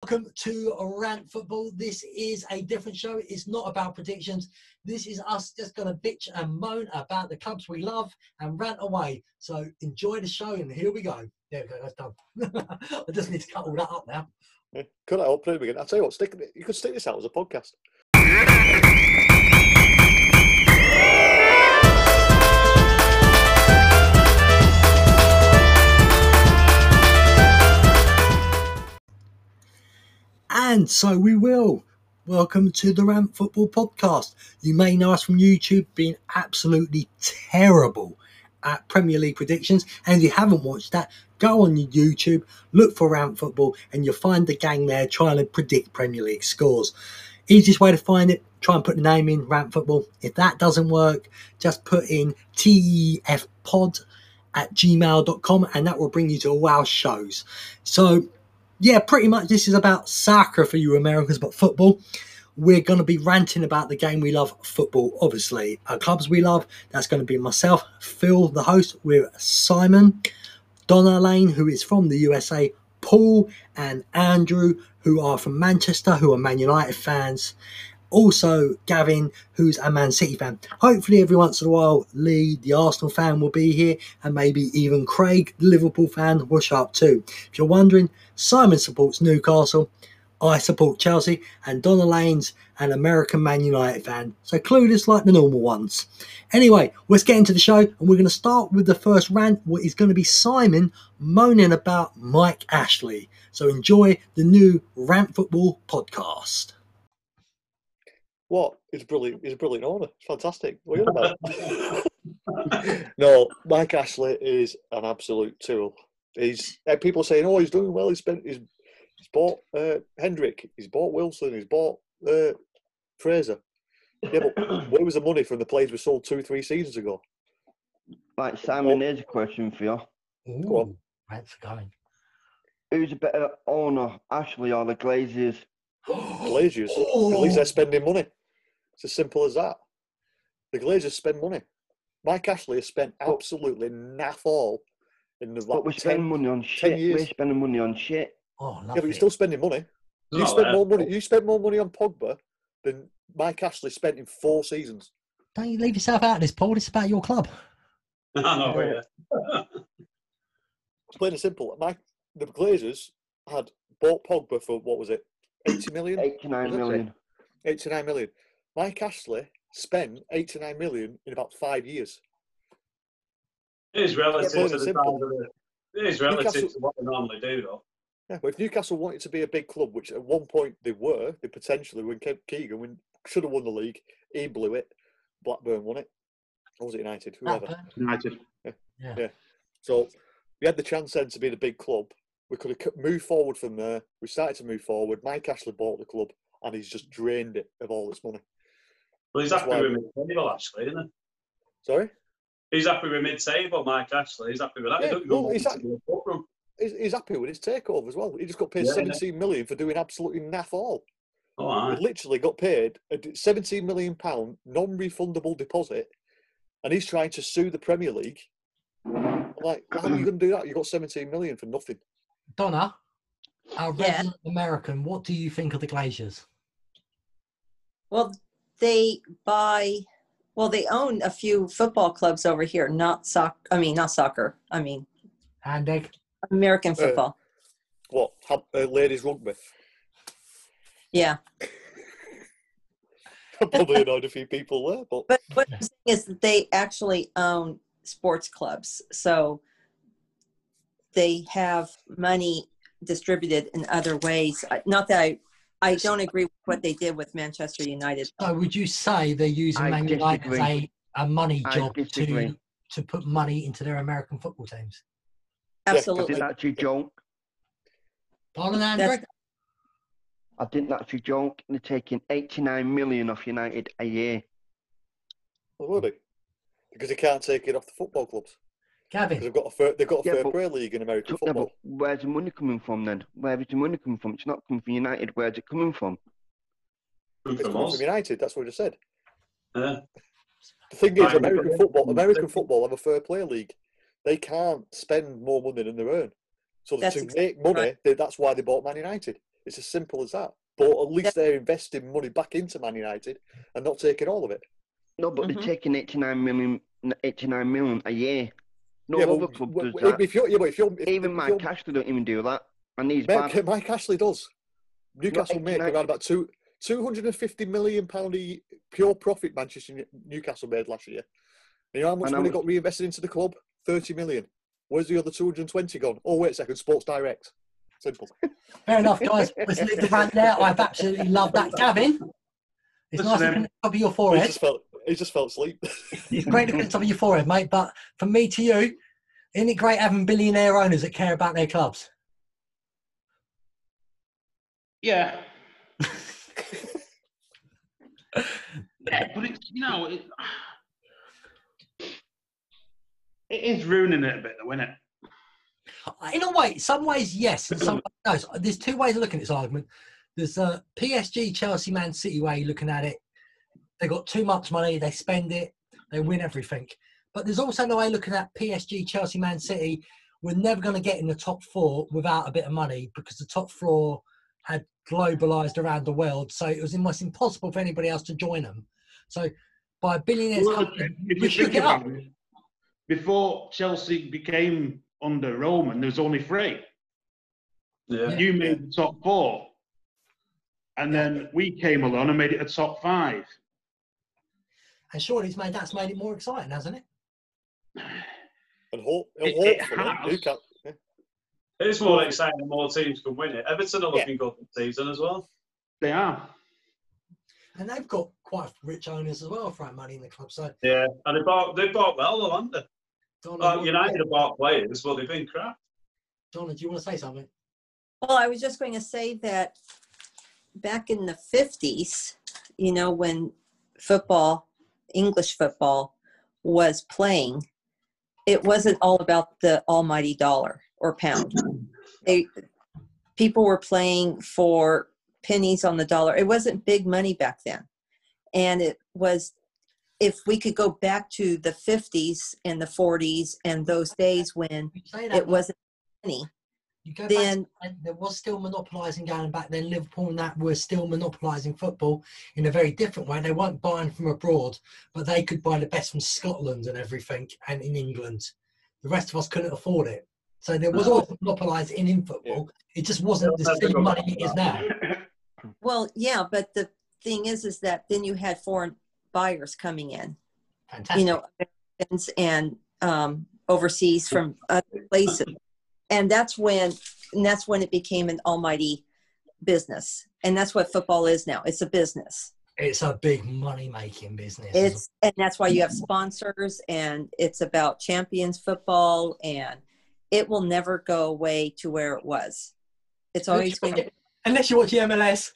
welcome to Rant Football. This is a different show. It's not about predictions. This is us just going to bitch and moan about the clubs we love and rant away. So enjoy the show, and here we go. There we go, that's done. I just need to cut all that up now. Yeah. Cut it up, play it again. I'll tell you what, you could stick this out as a podcast. And so we will. Welcome to the Rant Football Podcast. You may know us from YouTube being absolutely terrible at Premier League predictions. And if you haven't watched that, go on your YouTube, look for Rant Football, and you'll find the gang there trying to predict Premier League scores. Easiest way to find it, try and put the name in, Rant Football. If that doesn't work, just put in tefpod@gmail.com and that will bring you to all our shows. So, yeah, pretty much this is about soccer for you Americans, but football. We're going to be ranting about the game we love, football, obviously. Our clubs we love, that's going to be myself, Phil, the host, with Simon, Donna Lane, who is from the USA, Paul and Andrew, who are from Manchester, who are Man United fans. Also, Gavin, who's a Man City fan. Hopefully, every once in a while, Lee, the Arsenal fan, will be here, and maybe even Craig, the Liverpool fan, will show up too. If you're wondering, Simon supports Newcastle, I support Chelsea, and Donna Lane's an American Man United fan, so clueless like the normal ones. Anyway, let's get into the show, and we're going to start with the first rant, what is going to be Simon moaning about Mike Ashley. So enjoy the new Rant Football podcast. What? He's brilliant. He's a brilliant owner. It's fantastic. What are you on about? No, Mike Ashley is an absolute tool. He's people saying, "Oh, he's doing well. He's bought Hendrick. He's bought Wilson. He's bought Fraser." Yeah, but where was the money from the players we sold 2-3 seasons ago? Right, Simon, here's a question for you. Go on. Rant's going. Who's a better owner, Ashley or the Glazers? Glazers. At least they're spending money. It's as simple as that. The Glazers spend money. Mike Ashley has spent absolutely naff all in the But we're spending money on shit. 10 years. We're spending money on shit. Oh, Yeah, but you're still spending money. You spent more money on Pogba than Mike Ashley spent in 4 seasons. Don't you leave yourself out of this, Paul. It's about your club. I know, yeah. Plain and simple. The Glazers had bought Pogba for, what was it, 80 million? 89 million. 89 million. Mike Ashley spent 89 million in about 5 years. It is relative Plain to and the simple. size of it. It is relative Newcastle- to what they normally do, though. Yeah, but if Newcastle wanted to be a big club, which at one point they potentially, when Keegan should have won the league, he blew it. Blackburn won it. Or was it United? Whoever. United. Yeah. So we had the chance then to be the big club. We could have moved forward from there. We started to move forward. Mike Ashley bought the club and he's just drained it of all its money. Well, he's That's happy why- with mid-table, actually, isn't he? Sorry? He's happy with mid-table, Mike Ashley. He's happy with that. Yeah, He doesn't well, go he's into the courtroom. He's happy with his takeover as well. He just got paid Yeah, 17 million for doing absolutely naff all. Oh, aye. He literally got paid a £17 million non-refundable deposit and he's trying to sue the Premier League. I'm like, how are you going to do that? You got 17 million for nothing. Donna, our resident American, what do you think of the Glazers? Well, they own a few football clubs over here, not soccer. I mean, Andy? American football. What? Ladies rugby? Yeah. Probably annoyed a few people there, but But what I'm saying is that they actually own sports clubs. So they have money distributed in other ways. Not that I don't agree with what they did with Manchester United. So would you say they're using I Man United as disagree. a money I job disagree. to put money into their American football teams? I Absolutely. didn't actually joke. Pardon, Andrew? I didn't actually joke. They're taking 89 million off United a year. well, would he? Because they can't take it off the football clubs. Because Gavin? they've got a Yeah, fair but- play league in American Yeah, football. but where's the money coming from then? Where is the money coming from? It's not coming from United. Where's it coming from? It's From coming us. from United. That's what I just said. Yeah. The thing is, Right, American football have a fair play league. They can't spend more money than they earn. So That's to exactly make money, right. that's why they bought Man United. It's as simple as that. But at least they're investing money back into Man United and not taking all of it. No, but they're taking 89 million a year. No Yeah, other but club does that. Even Mike Mike Ashley don't even do that. And he's Mike Ashley does. Newcastle make 89. around about £250 million pure profit Newcastle made last year. You know how much money got reinvested into the club? 30 million. Where's the other 220 gone? Oh, wait a second, Sports Direct. Simple. Fair enough, guys. Let's leave the rant there. I've absolutely loved that. Gavin, it's nice looking at the top of your forehead. He just felt sleep. It's great looking at the top of your forehead, mate. But from me to you, isn't it great having billionaire owners that care about their clubs? Yeah. Yeah, but it's, it is ruining it a bit, though, isn't it? In a way, some ways, yes, and some ways no. There's two ways of looking at this argument. There's PSG, Chelsea, Man City way looking at it. They got too much money, they spend it, they win everything. But there's also no way looking at PSG, Chelsea, Man City. We're never going to get in the top four without a bit of money because the top four had globalised around the world, so it was almost impossible for anybody else to join them. So by billionaires, if you think about it, before Chelsea became under Roman, there was only 3. Yeah. You made the top 4, and then we came along and made it a top 5. And surely that's made it more exciting, hasn't it? And hopefully, It's more exciting and more teams can win it. Everton are looking good this season as well. They are. And they've got quite rich owners as well throwing money in the club. So yeah, and they bought well, though, haven't they? United have bought players, but they've been crap. Donna, do you want to say something? Well, I was just going to say that back in the 50s, when English football was playing, it wasn't all about the almighty dollar or pound. People were playing for pennies on the dollar. It wasn't big money back then. And it was, if we could go back to the 50s and the 40s and those days when it wasn't money, then there was still monopolising going back then. Liverpool and that were still monopolising football in a very different way. They weren't buying from abroad, but they could buy the best from Scotland and everything, and in England. The rest of us couldn't afford it. So there was always monopolising in football. It just wasn't the same money it is now. Well, yeah, but the thing is that then you had foreign buyers coming in. Fantastic. Americans and overseas from other places. And that's when it became an almighty business. And that's what football is now. It's a business. It's a big money-making business. And that's why you have sponsors, and it's about champions football, and it will never go away to where it was. It's always going to. Unless you watch the MLS.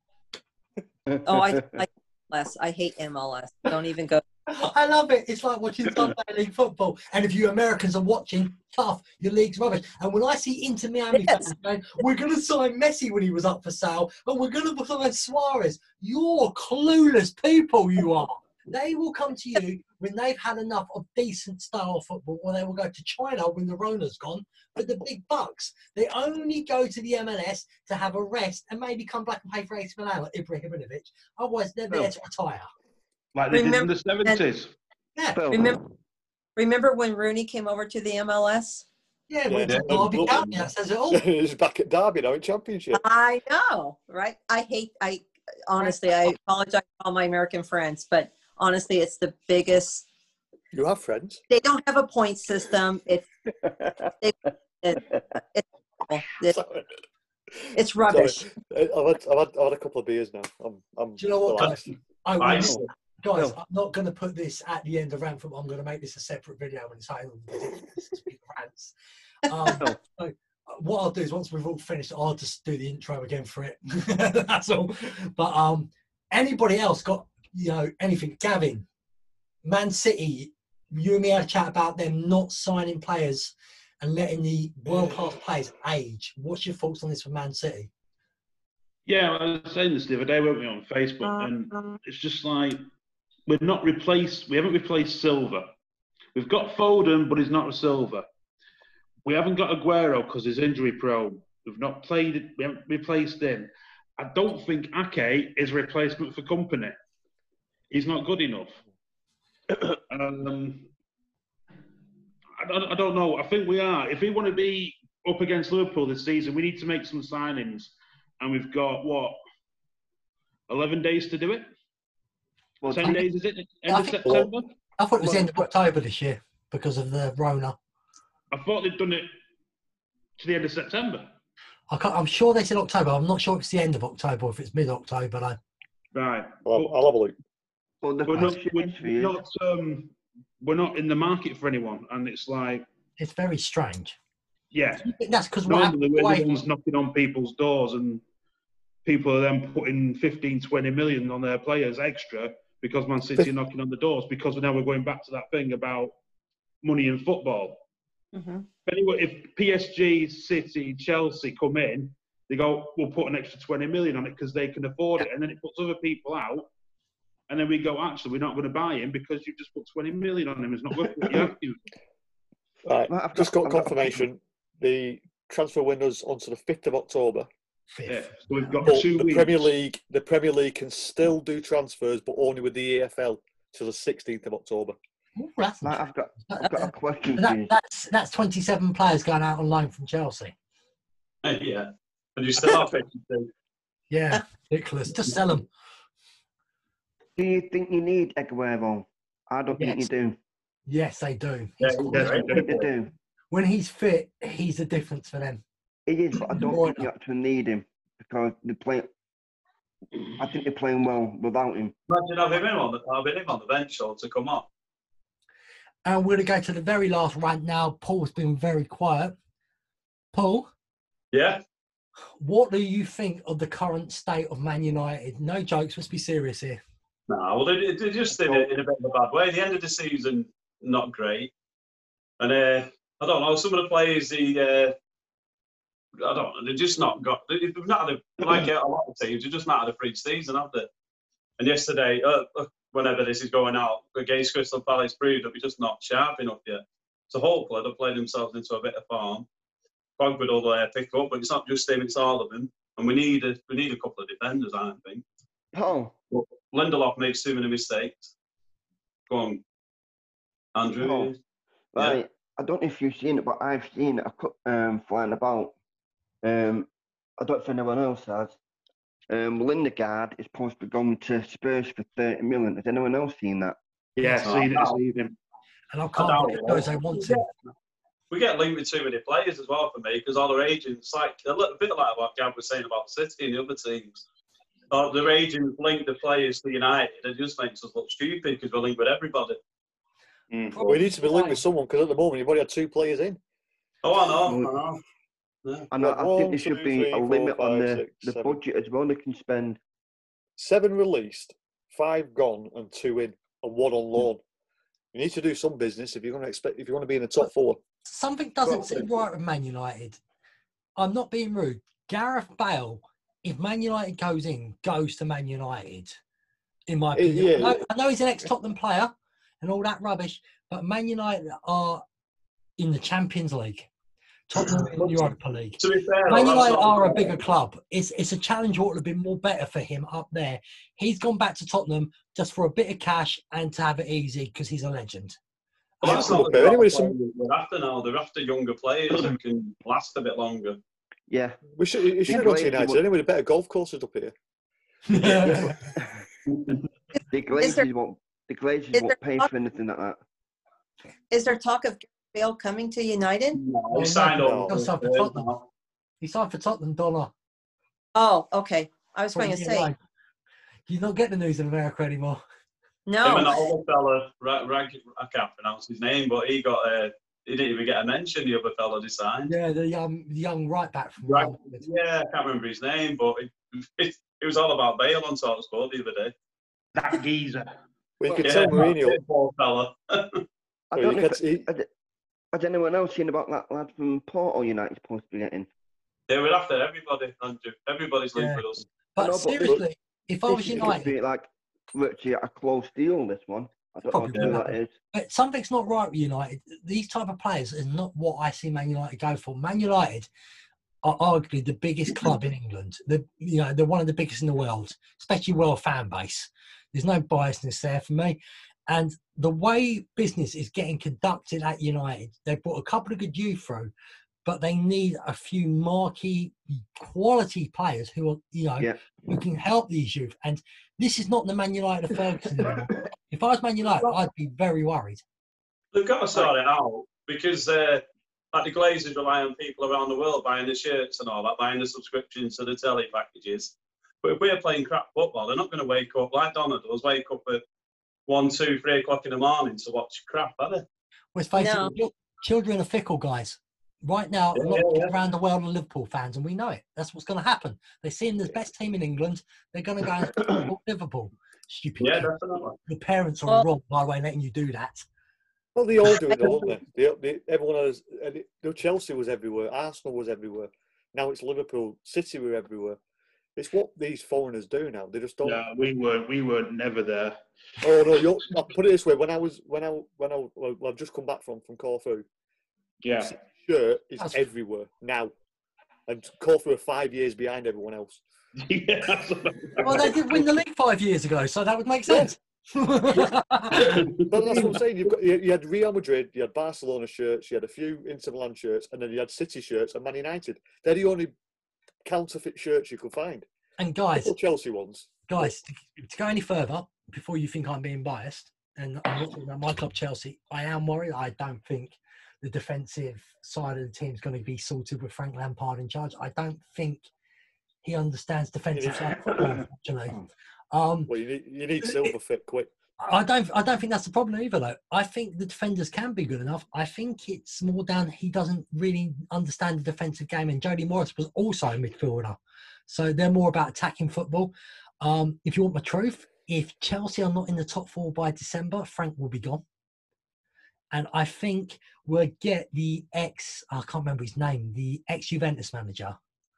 Oh, I MLS. I hate MLS. Don't even go. I love it. It's like watching Sunday League football. And if you Americans are watching, tough, your league's rubbish. And when I see Inter Miami fans going, we're going to sign Messi when he was up for sale, and we're going to sign Suarez, you're clueless people, you are. They will come to you when they've had enough of decent style football, or they will go to China when the Rona's gone for the big bucks. They only go to the MLS to have a rest and maybe come back and pay for AC Milan like Ibrahimovic. Otherwise, they're there to retire. Like they did in the 70s. Yeah. Remember when Rooney came over to the MLS? Yeah, went to Derby County. That says it all. He's back at Derby now in Championship. I know, right? I honestly, I apologize to all my American friends, but honestly, it's the biggest. You have friends. They don't have a point system. It's rubbish. I've had a couple of beers now. I'm Do you know what, relaxed. guys? Guys, I'm not going to put this at the end of Rant Football. I'm going to make this a separate video when it's all ridiculous rants. So what I'll do is once we've all finished, I'll just do the intro again for it. That's all. But anybody else got anything? Gavin, Man City, you and me had a chat about them not signing players and letting the world-class players age. What's your thoughts on this for Man City? Yeah, I was saying this the other day, weren't we, on Facebook? And it's just like we haven't replaced Silva. We've got Foden, but he's not a Silva. We haven't got Aguero because he's injury prone. We've not played. We haven't replaced him. I don't think Ake is a replacement for Company. He's not good enough. I don't know. I think we are. If we want to be up against Liverpool this season, we need to make some signings, and we've got 11 days to do it. Well, 10 days, is it? End of September? I thought it was the end of October this year because of the Rona. I thought they'd done it to the end of September. I'm sure they said October. I'm not sure if it's the end of October or if it's mid-October, though. Right. I'll have a look. Well, the we're not in the market for anyone, and it's like... It's very strange. Yeah. That's because normally we're the ones knocking on people's doors, and people are then putting 15, 20 million on their players extra because Man City are knocking on the doors, because now we're going back to that thing about money in football. Mm-hmm. But anyway, if PSG, City, Chelsea come in, they go, we'll put an extra 20 million on it because they can afford it, and then it puts other people out. And then we go, actually, we're not going to buy him because you've just put 20 million on him. It's not worth what you have to. Right, I've just got confirmation. The transfer window's on to the 5th of October. Yeah, so we've got But 2 weeks. The Premier League can still do transfers, but only with the EFL till the 16th of October. Ooh, that's I've got a question for you. That's 27 players going out on loan from Chelsea. Yeah, and you still have 52. Yeah, ridiculous. Just sell them. Do you think you need Aguero? I don't think you do. Yes, they do. Yeah, I think they do. When he's fit, he's the difference for them. He is, but I don't think you actually need him because they play. I think they're playing well without him. Imagine having him on the bench or to come up. And we're going to go to the very last rant now. Paul's been very quiet. Paul? Yeah? What do you think of the current state of Man United? No jokes, let's be serious here. No, well, they're just in a bit of a bad way. The end of the season, not great. And I don't know, some of the players, I don't know, they've just not got... They've not had a lot of teams, they've just not had a free season, have they? And yesterday, whenever this is going out, against Crystal Palace proved that we're just not sharp enough yet. So hopefully they'll play themselves into a bit of form. Pogba will pick up, but it's not just him, it's all of them. And we need a couple of defenders, I think. Paul. But Lindelof makes too many mistakes. Go on, Andrew. Paul. Right. Yeah. I don't know if you've seen it, but I've seen it flying about. I don't know if anyone else has. Lindegaard is supposed to be going to Spurs for 30 million. Has anyone else seen that? Yeah, seen it. And I can't believe those they want to. We get linked with too many players as well for me, because all their agents, like a little bit like what Gav was saying about City and the other teams, their agents link the players to United. It just makes us look stupid because we're linked with everybody. Well, we need to be linked with someone because at the moment you've only had 2 players in. Oh, I know. Yeah. And I think there should be a limit on the budget as well they can spend. 7 released, 5 gone, and 2 in, and 1 on loan. You need to do some business if you want to be in the top 4. Something doesn't seem right with Man United. I'm not being rude. Gareth Bale, if Man United goes to Man United, in my opinion. Yeah. I know he's an ex-Tottenham player and all that rubbish, but Man United are in the Champions League. Tottenham in the Europa League. To be fair, Man United are a bigger club. It's a challenge what would have been more better for him up there. He's gone back to Tottenham just for a bit of cash and to have it easy because he's a legend. Well, that's not the anyway, they're after now. They're after younger players that can last a bit longer. Yeah. You should have gone to United anyway. The better golf courses up here. The Glazers won't pay for anything like that. Is there talk of Bale coming to United? No, he signed up. He signed for Tottenham, Donna. Oh, okay. I was going to say. You don't get the news in America anymore. No. Him and the other fella, I can't pronounce his name, but he didn't even get a mention, the other fella they signed. Yeah, the young right back from Yeah, I can't remember his name, but it was all about Bale on Talk Sport the other day. That geezer. Well, you can tell Mourinho. Poor fella. I don't know has anyone else seen about that lad from Porto United supposed to be getting? They were after everybody, Andrew. Everybody's linked with us. But seriously, if I was United... It could be like virtually a close deal, this one. I don't know what that is. But something's not right with United. These type of players is not what I see Man United go for. Man United are arguably the biggest club in England. They're one of the biggest in the world, especially world fan base. There's no biasness there for me. And the way business is getting conducted at United, they've brought a couple of good youth through, but they need a few marquee quality players who are, who can help these youth. And this is not the Man United of Ferguson anymore. If I was Man United, I'd be very worried. They've got to sort it out because like the Glazers rely on people around the world buying the shirts and all that, buying the subscriptions to the telly packages. But if we're playing crap football, they're not going to wake up like Donna does, wake up at 1, 2, 3 o'clock in the morning to watch crap, are they? Let's face it, children are fickle, guys. Right now, a lot of people around the world are Liverpool fans, and we know it. That's what's going to happen. They see them as the best team in England. They're going to go and support Liverpool. Stupid. Yeah, kids. definitely. Your parents are wrong, by the way, letting you do that. Well, they all do it, don't they? Everyone has. Chelsea was everywhere. Arsenal was everywhere. Now it's Liverpool. City were everywhere. It's what these foreigners do now. They just don't. Yeah, we were never there. Oh no! I'll put it this way: I've just come back from Corfu. Yeah, shirt is everywhere now, and Corfu are 5 years behind everyone else. Well, they did win the league 5 years ago, so that would make sense. But that's what I'm saying. You had Real Madrid, you had Barcelona shirts, you had a few Inter Milan shirts, and then you had City shirts and Man United. They're the only counterfeit shirts you could find. And guys, Chelsea ones. Guys, to go any further, before you think I'm being biased, and I'm not talking about my club Chelsea, I am worried. I don't think the defensive side of the team is going to be sorted with Frank Lampard in charge. I don't think he understands defensive side of football, actually. Well, you need Silva fit quick. I don't think that's the problem either, though. I think the defenders can be good enough. I think it's more down he doesn't really understand the defensive game. And Jody Morris was also a midfielder, so they're more about attacking football. If you want my truth, if Chelsea are not in the top 4 by December, Frank will be gone. And I think we'll get the I can't remember his name, the ex-Juventus manager.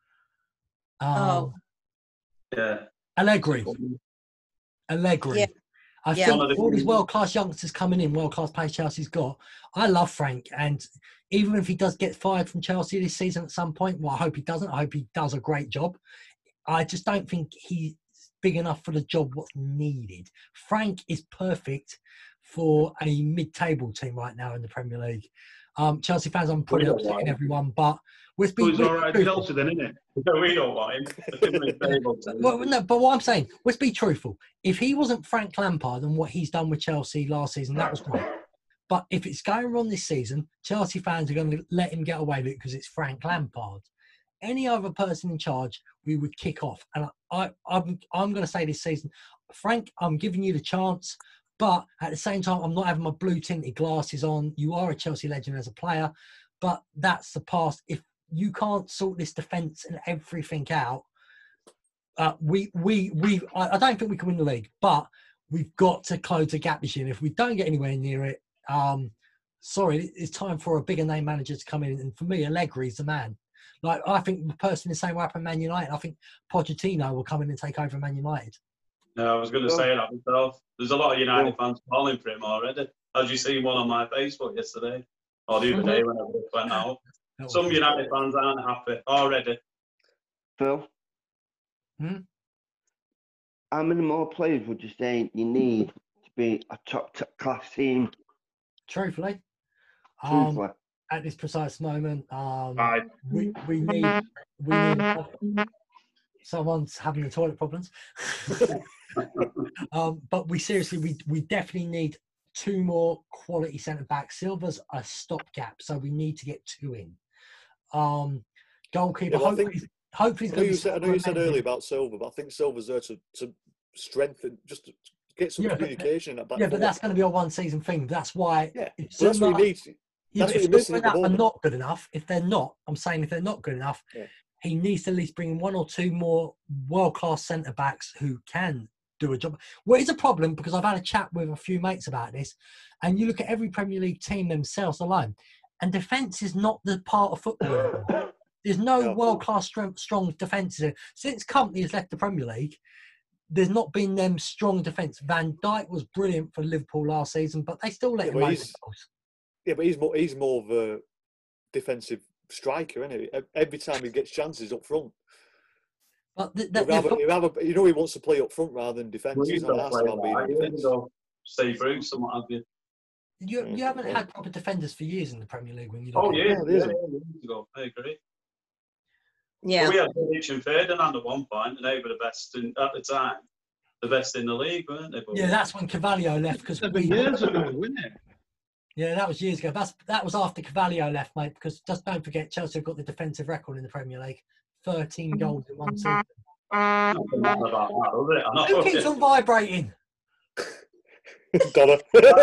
Allegri. Yeah. I think all these world-class youngsters coming in, world-class players Chelsea's got. I love Frank, and even if he does get fired from Chelsea this season at some point, well, I hope he doesn't. I hope he does a great job. I just don't think he's big enough for the job what's needed. Frank is perfect for a mid-table team right now in the Premier League. Chelsea fans, I'm probably upsetting everyone, but he's all right at Chelsea then, isn't it? We don't want him. But what I'm saying, let's be truthful. If he wasn't Frank Lampard and what he's done with Chelsea last season, that was great. But if it's going wrong this season, Chelsea fans are going to let him get away with it because it's Frank Lampard. Any other person in charge, we would kick off. And I'm going to say this season, Frank, I'm giving you the chance. But at the same time, I'm not having my blue tinted glasses on. You are a Chelsea legend as a player, but that's the past. If you can't sort this defence and everything out, I don't think we can win the league. But we've got to close the gap this year. And if we don't get anywhere near it, it's time for a bigger name manager to come in. And for me, Allegri is the man. Like I think the person the same way happened Man United. I think Pochettino will come in and take over Man United. No, I was going to say that myself. There's a lot of United fans calling for him already. As you seen one on my Facebook yesterday, or the other day whenever it went out. Some United fans aren't happy already. Phil? How many more players would you say you need to be a top class team? Truthfully, at this precise moment, we need someone's having the toilet problems. But we definitely need 2 more quality centre backs. Silva's a stopgap, so we need to get 2 in. Goalkeeper. Hopefully, I know you said earlier about Silva, but I think Silva's there to strengthen, just to get some communication in that back. Yeah, but that's going to be a 1-season thing. That's why. Yeah, that's what he needs. That's what if Silva are not good enough, if they're not good enough, he needs to at least bring in 1 or 2 more world-class centre-backs who can do a job. Well, it's a problem because I've had a chat with a few mates about this, and you look at every Premier League team themselves alone, and defence is not the part of football anymore. There's no world-class strong defences. Since Company has left the Premier League, there's not been them strong defence. Van Dijk was brilliant for Liverpool last season, but they still let him make goals. Yeah, but he's more of a defensive striker, isn't he? Every time he gets chances up front. But He wants to play up front rather than defence. Well, He's you not don't asked play about being that. in You defence. go Steve Bruce and what have you. You haven't had proper defenders for years in the Premier League when you look Oh, at yeah. it. Yeah, Years ago. I agree. Yeah. But we had Vidic and Ferdinand at one point, and they were the best at the time. The best in the league, weren't they? But Yeah, that's when Carvalho left because 7 years ago, wasn't it? Yeah, that was years ago. That was after Carvalho left, mate. Because just don't forget, Chelsea have got the defensive record in the Premier League: 13 goals in one season. nothing about that, was it? I know. Who keeps on vibrating? Donna.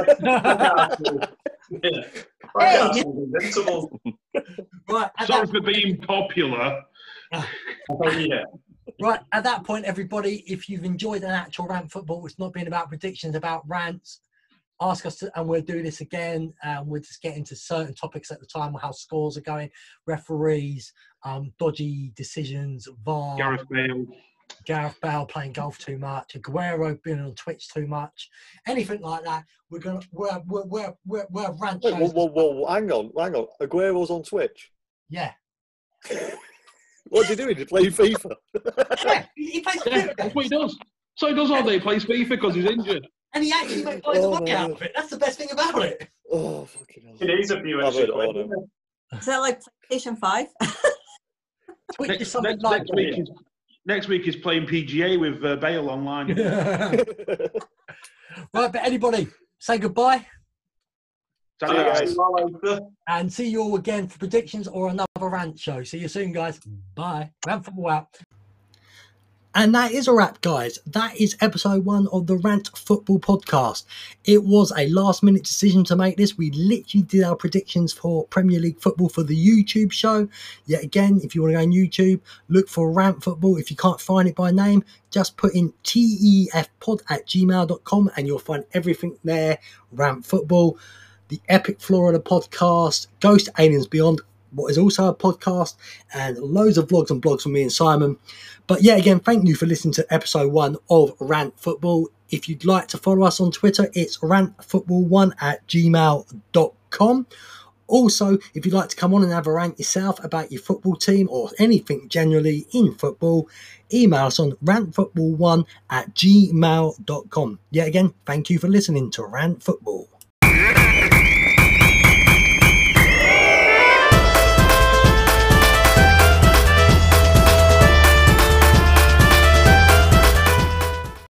Yeah. Hey, Invincible. Right, at Sorry that, for being popular. Oh, yeah. right, at that point, everybody, if you've enjoyed an actual rant football, it's not been about predictions, about rants. Ask us, and we'll do this again. We'll just get into certain topics at the time, how scores are going, referees, dodgy decisions, VAR, Gareth Bale playing golf too much, Aguero being on Twitch too much, anything like that. We're rant shows. Whoa, hang on. Aguero's on Twitch. Yeah. What's he doing? He's playing FIFA. Yeah, he plays Yeah, that's what he does. So he does all day, plays FIFA because he's injured. and he actually makes loads of money out of it. That's the best thing about it. Oh, fucking hell. It is a few I've heard extra it all quid, now. Is that like PlayStation 5? Twitch is something like Next week is playing PGA with Bale online. Right, but anybody, say goodbye. Guys. And see you all again for predictions or another rant show. See you soon, guys. Bye. Rant Football out. And that is a wrap, guys. That is episode 1 of the Rant Football podcast. It was a last-minute decision to make this. We literally did our predictions for Premier League football for the YouTube show. Yet again, if you want to go on YouTube, look for Rant Football. If you can't find it by name, just put in tefpod@gmail.com and you'll find everything there. Rant Football, the Epic Florida podcast, Ghost Aliens Beyond, what is also a podcast, and loads of vlogs and blogs from me and Simon. But yeah, again, thank you for listening to episode 1 of Rant Football. If you'd like to follow us on Twitter, it's rantfootball1@gmail.com. Also, if you'd like to come on and have a rant yourself about your football team or anything generally in football, email us on rantfootball1@gmail.com. Yet again, thank you for listening to Rant Football.